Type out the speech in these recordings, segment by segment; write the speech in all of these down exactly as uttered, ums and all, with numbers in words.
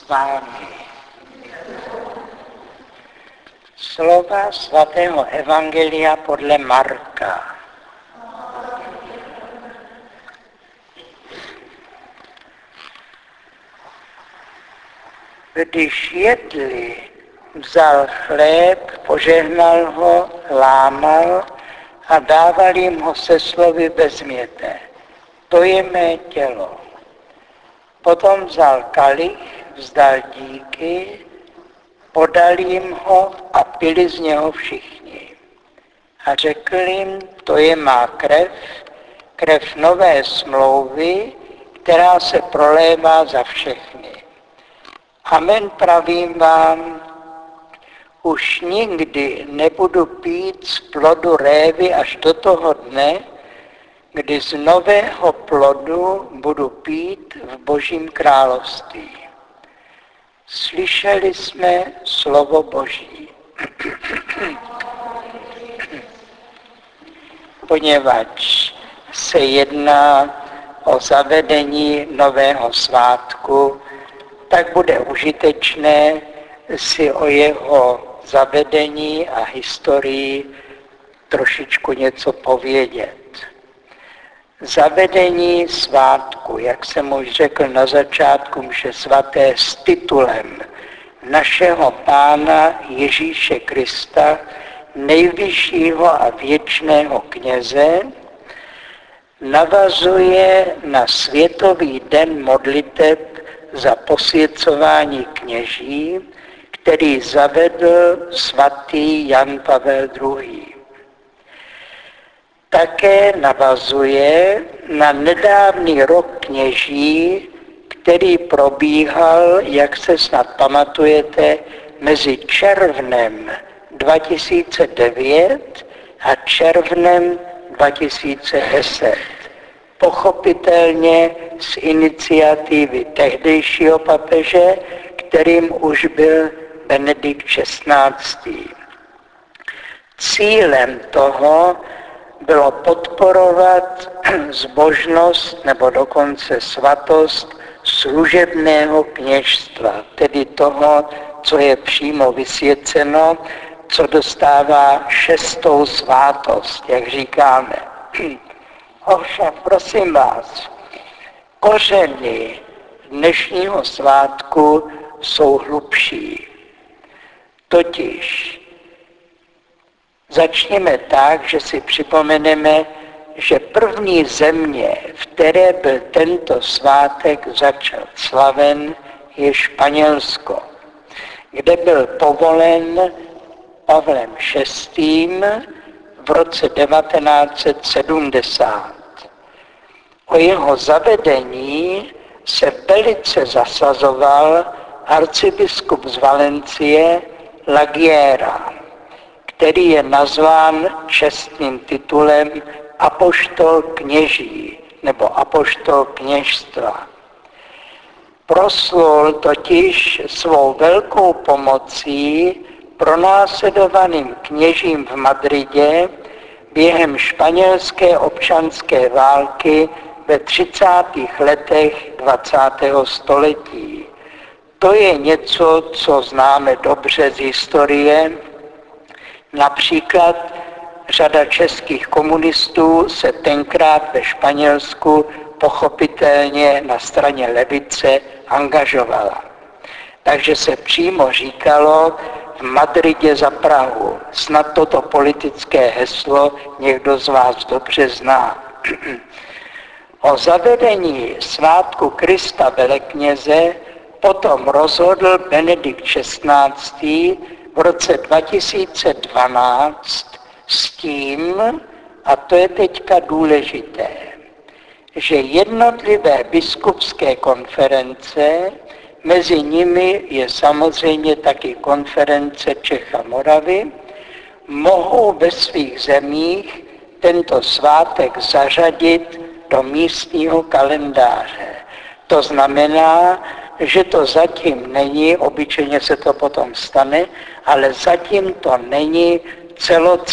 s vámi. Slova svatého Evangelia podle Marka. Když jedli, vzal chléb, požehnal ho, lámal a dával jim ho se slovy vezměte. To je mé tělo. Potom vzal kalich, vzdal díky, podal jim ho a pili z něho všichni. A řekl jim, to je má krev, krev nové smlouvy, která se prolévá za všechny. Amen, pravím vám, už nikdy nebudu pít z plodu révy až do toho dne, kdy z nového plodu budu pít v Božím království. Slyšeli jsme slovo Boží. Poněvadž se jedná o zavedení nového svátku, tak bude užitečné si o jeho zavedení a historii trošičku něco povědět. Zavedení svátku, jak jsem už řekl na začátku mše svaté, s titulem našeho Pána Ježíše Krista, nejvyššího a věčného kněze, navazuje na Světový den modliteb za posvěcování kněží, který zavedl svatý Jan Pavel druhý. Také navazuje na nedávný rok kněží, který probíhal, jak se snad pamatujete, mezi červnem dva tisíce devět a červnem dva tisíce deset. Pochopitelně z iniciativy tehdejšího papeže, kterým už byl Benedikt šestnáctý. Cílem toho bylo podporovat zbožnost nebo dokonce svatost služebného kněžstva, tedy toho, co je přímo vysvěceno, co dostává šestou svátost, jak říkáme. Ovšem, prosím vás, kořeny dnešního svátku jsou hlubší. Totiž začněme tak, že si připomeneme, že první země, v které byl tento svátek začal slaven, je Španělsko, kde byl povolen Pavlem šestým v roce devatenáct set sedmdesát. O jeho zavedení se velice zasazoval arcibiskup z Valencie Lagiera, který je nazván čestným titulem apoštol kněží nebo apoštol kněžstva. Proslul totiž svou velkou pomocí pronásledovaným kněžím v Madridě během španělské občanské války ve třicátých letech dvacátého století. To je něco, co známe dobře z historie. Například řada českých komunistů se tenkrát ve Španělsku pochopitelně na straně levice angažovala. Takže se přímo říkalo v Madridě za Prahu. Snad toto politické heslo někdo z vás dobře zná. O zavedení svátku Krista velekněze potom rozhodl Benedikt šestnáctý v roce dva tisíce dvanáct s tím, a to je teďka důležité, že jednotlivé biskupské konference, mezi nimi je samozřejmě taky konference Čech a Moravy, mohou ve svých zemích tento svátek zařadit do místního kalendáře. To znamená, že to zatím není, obyčejně se to potom stane, ale zatím to není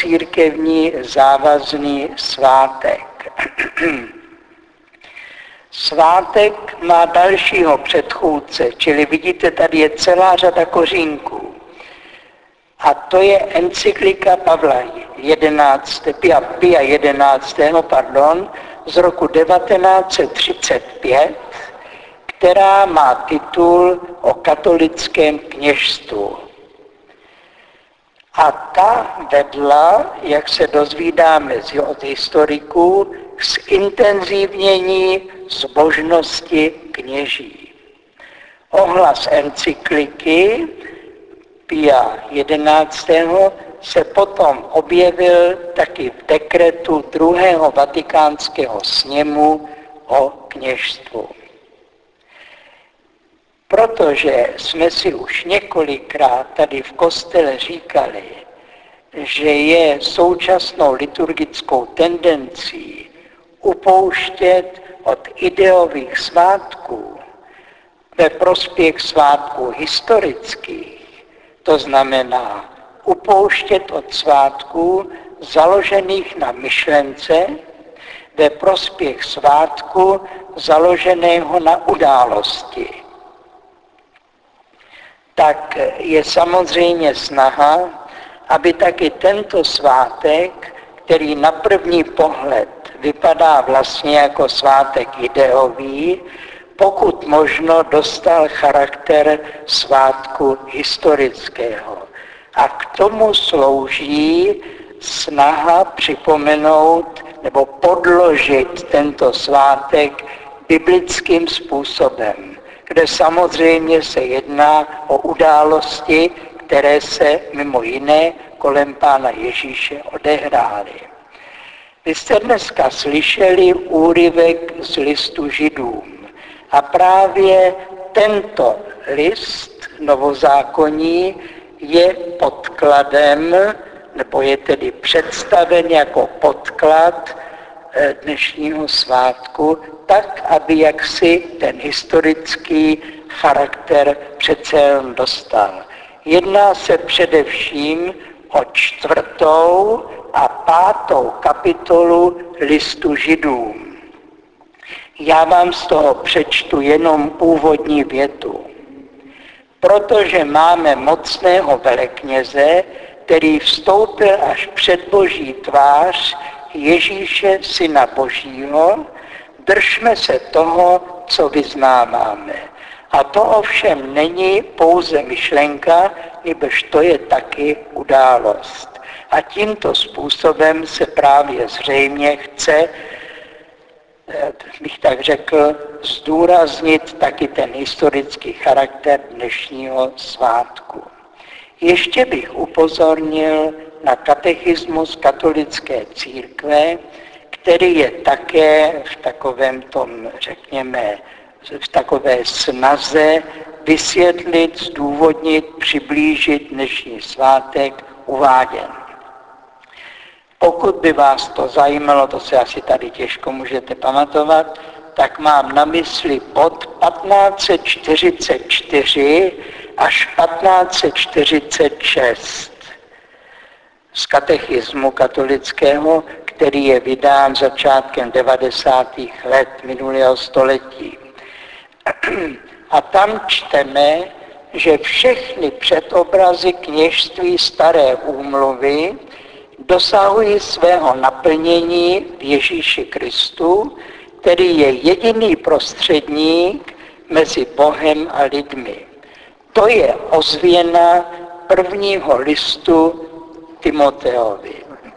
celocírkevní závazný svátek. Svátek má dalšího předchůdce, čili vidíte, tady je celá řada kořínků. A to je encyklika Pavla jedenáctého, Pia jedenáctého pardon, z roku devatenáct set třicet pět, která má titul o katolickém kněžstvu. A ta vedla, jak se dozvídáme od historiků, k zintenzivnění zbožnosti kněží. Ohlas encykliky Pia jedenáctého se potom objevil taky v dekretu druhého vatikánského sněmu o kněžstvu. Protože jsme si už několikrát tady v kostele říkali, že je současnou liturgickou tendencí upouštět od ideových svátků ve prospěch svátků historických, to znamená upouštět od svátků založených na myšlence ve prospěch svátku založeného na události. Tak je samozřejmě snaha, aby taky tento svátek, který na první pohled vypadá vlastně jako svátek ideový, pokud možno dostal charakter svátku historického. A k tomu slouží snaha připomenout nebo podložit tento svátek biblickým způsobem, kde samozřejmě se jedná o události, které se mimo jiné kolem Pána Ježíše odehrály. Vy jste dneska slyšeli úryvek z listu Židům a právě tento list novozákonní je podkladem, nebo je tedy představen jako podklad dnešního svátku, tak, aby jaksi ten historický charakter přece jen dostal. Jedná se především o čtvrtou a pátou kapitolu listu Židům. Já vám z toho přečtu jenom úvodní větu. Protože máme mocného velekněze, který vstoupil až před Boží tvář Ježíše, Syna Božího, držme se toho, co vyznáváme. A to ovšem není pouze myšlenka, nebož to je taky událost. A tímto způsobem se právě zřejmě chce, bych tak řekl, zdůraznit taky ten historický charakter dnešního svátku. Ještě bych upozornil na katechismus katolické církve, který je také v takovém tom, řekněme, v takové snaze vysvětlit, zdůvodnit, přiblížit dnešní svátek uváděn. Pokud by vás to zajímalo, to se asi tady těžko můžete pamatovat, tak mám na mysli bod patnáct set čtyřicet čtyři až patnáct set čtyřicet šest z katechismu katolického, který je vydán začátkem devadesátých let minulého století. A tam čteme, že všechny předobrazy kněžství Staré úmluvy dosahují svého naplnění v Ježíši Kristu, který je jediný prostředník mezi Bohem a lidmi. To je ozvěna prvního listu Timoteovi.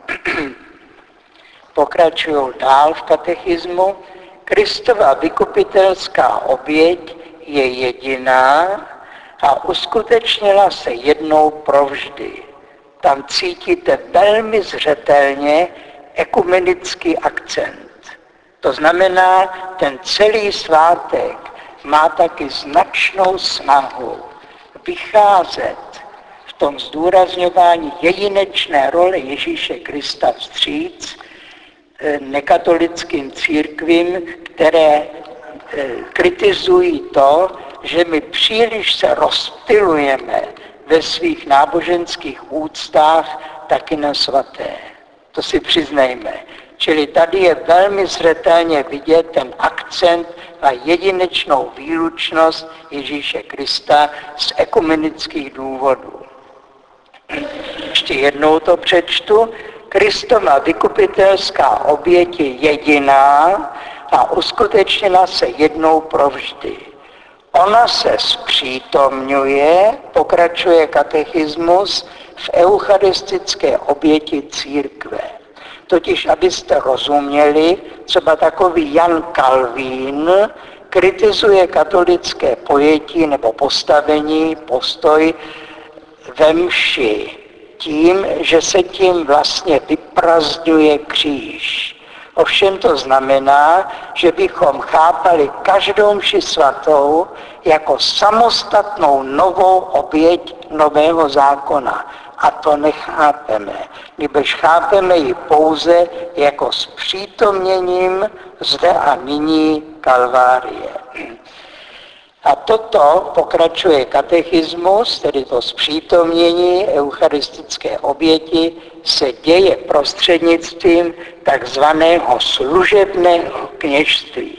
Pokračují dál v katechismu. Kristova vykupitelská oběť je jediná a uskutečnila se jednou provždy. Tam cítíte velmi zřetelně ekumenický akcent. To znamená, ten celý svátek má taky značnou snahu vycházet v tom zdůrazňování jedinečné role Ježíše Krista vstříc nekatolickým církvím, které kritizují to, že my příliš se rozptylujeme ve svých náboženských úctách taky na svaté. To si přiznejme. Čili tady je velmi zřetelně vidět ten akcent na jedinečnou výlučnost Ježíše Krista z ekumenických důvodů. Ještě jednou to přečtu. Kristova vykupitelská oběť je jediná a uskutečněna se jednou provždy. Ona se zpřítomňuje, pokračuje katechismus, v eucharistické oběti církve. Totiž, abyste rozuměli, třeba takový Jan Kalvín kritizuje katolické pojetí nebo postavení, postoj ve mši tím, že se tím vlastně vyprazdňuje kříž. Ovšem to znamená, že bychom chápali každou mši svatou jako samostatnou novou oběť nového zákona. A to nechápeme. Nebož chápeme ji pouze jako zpřítomněním zde a nyní Kalvárie. A toto pokračuje katechismus, tedy to zpřítomnění eucharistické oběti, se děje prostřednictvím takzvaného služebného kněžství.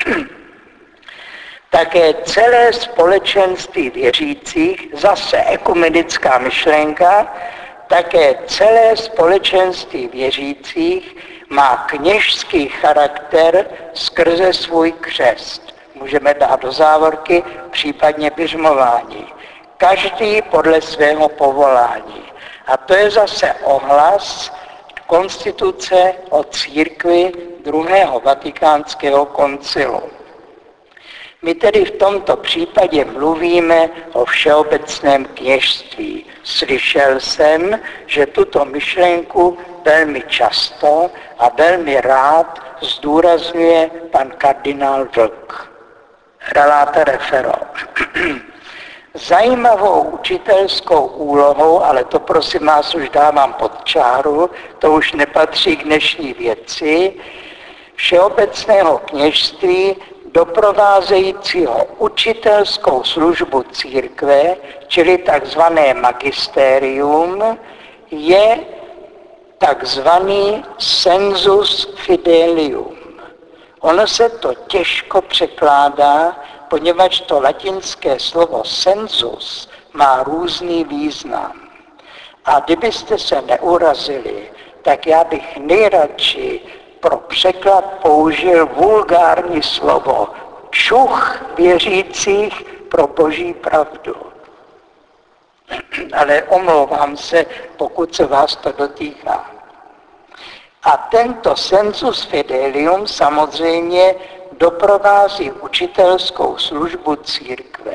Také celé společenství věřících, zase ekumenická myšlenka, také celé společenství věřících má kněžský charakter skrze svůj křest. Můžeme dát do závorky, případně biřmování. Každý podle svého povolání. A to je zase ohlas konstituce o církvi druhého vatikánského koncilu. My tedy v tomto případě mluvíme o všeobecném kněžství. Slyšel jsem, že tuto myšlenku velmi často a velmi rád zdůrazňuje pan kardinál Vlk. Relata refero. Zajímavou učitelskou úlohou, ale to prosím vás už dávám pod čáru, to už nepatří k dnešní věci, všeobecného kněžství doprovázejícího učitelskou službu církve, čili takzvané magistérium, je takzvaný sensus fidelium. Ono se to těžko překládá, poněvadž to latinské slovo sensus má různý význam. A kdybyste se neurazili, tak já bych nejradši pro překlad použil vulgární slovo čuch věřících pro boží pravdu. Ale omlouvám se, pokud se vás to dotýká. A tento sensus fidelium samozřejmě doprovází učitelskou službu církve.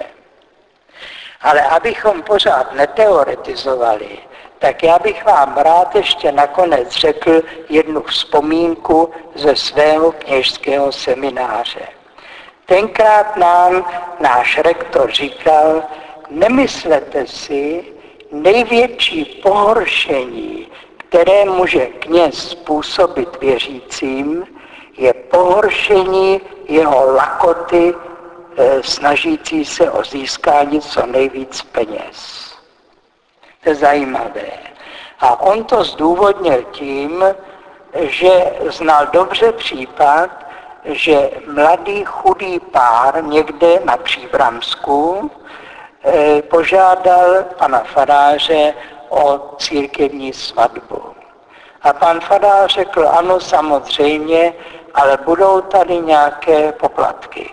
Ale abychom pořád neteoretizovali, tak já bych vám rád ještě nakonec řekl jednu vzpomínku ze svého kněžského semináře. Tenkrát nám náš rektor říkal, nemyslete si, největší pohoršení, které může kněz způsobit věřícím, je pohoršení jeho lakoty, e, snažící se o získání co nejvíc peněz. To je zajímavé. A on to zdůvodnil tím, že znal dobře případ, že mladý chudý pár někde na Příbramsku e, požádal pana faráře o církevní svatbu. A pan farář řekl, ano, samozřejmě, ale budou tady nějaké poplatky.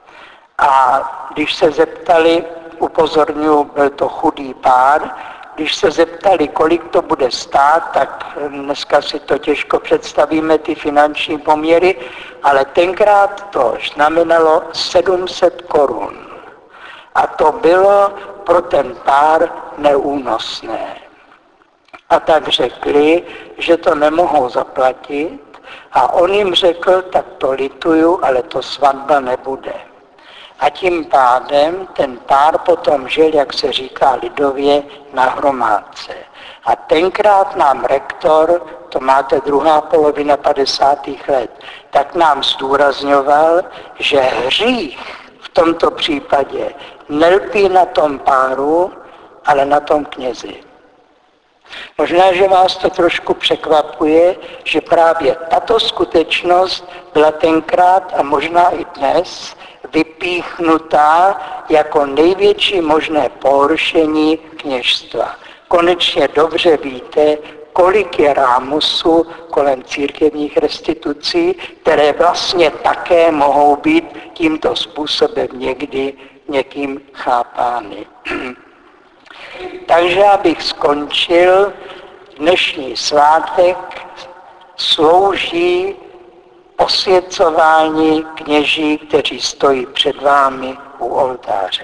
A když se zeptali, upozorňuji, byl to chudý pár, když se zeptali, kolik to bude stát, tak dneska si to těžko představíme, ty finanční poměry, ale tenkrát to znamenalo sedm set korun. A to bylo pro ten pár neúnosné. A tak řekli, že to nemohou zaplatit a on jim řekl, tak to lituju, ale to svatba nebude. A tím pádem ten pár potom žil, jak se říká lidově, na hromádce. A tenkrát nám rektor, to máte druhá polovina padesátých let, tak nám zdůrazňoval, že hřích v tomto případě nelpí na tom páru, ale na tom knězi. Možná, že vás to trošku překvapuje, že právě tato skutečnost byla tenkrát a možná i dnes vypíchnutá jako největší možné pohoršení kněžstva. Konečně dobře víte, kolik je rámusu kolem církevních restitucí, které vlastně také mohou být tímto způsobem někdy někým chápány. Takže abych skončil, dnešní svátek slouží osvěcování kněží, kteří stojí před vámi u oltáře.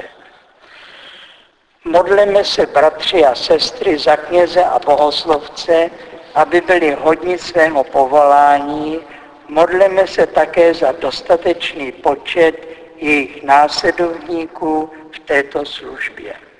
Modleme se, bratři a sestry, za kněze a bohoslovce, aby byli hodni svého povolání. Modleme se také za dostatečný počet jejich následovníků v této službě.